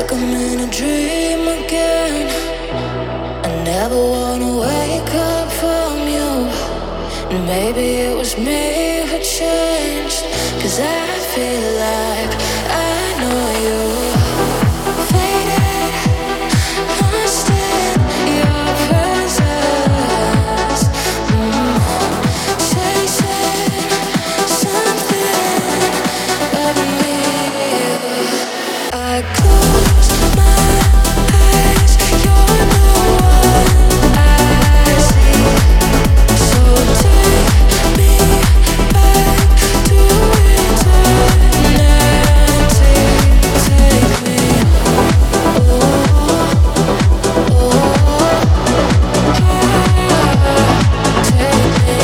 like I'm in a dream again. I never wanna wake up from you. And maybe it was me who changed, 'cause I feel like I know you. Faded, lost in your presence. Chasing something of me. I close my eyes, you're the one I see. So take me back to eternity. Take me, oh, oh, take me,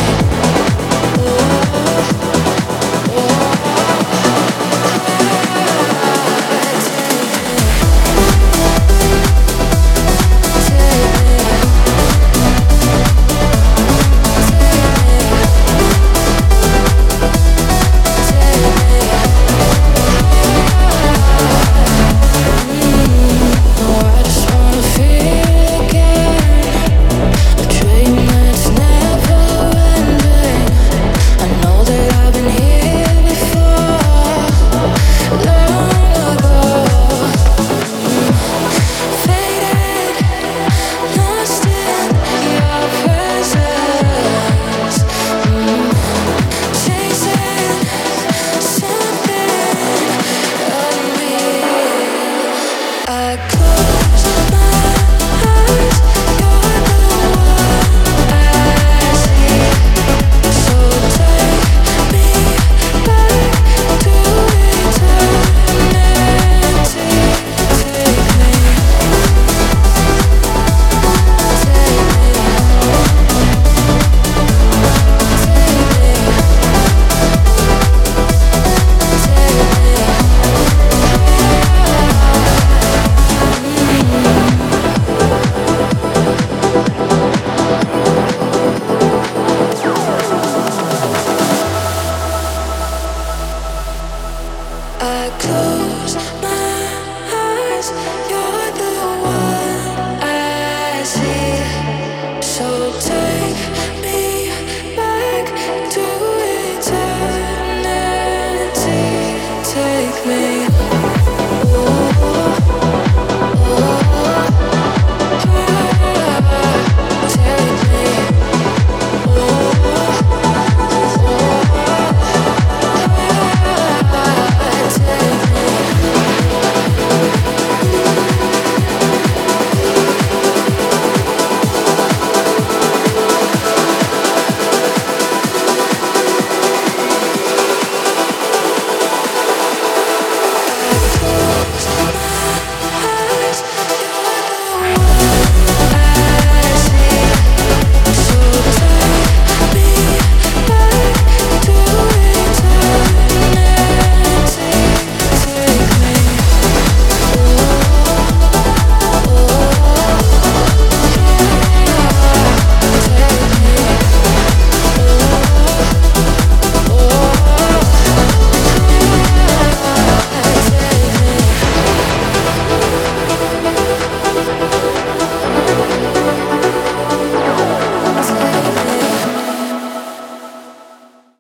close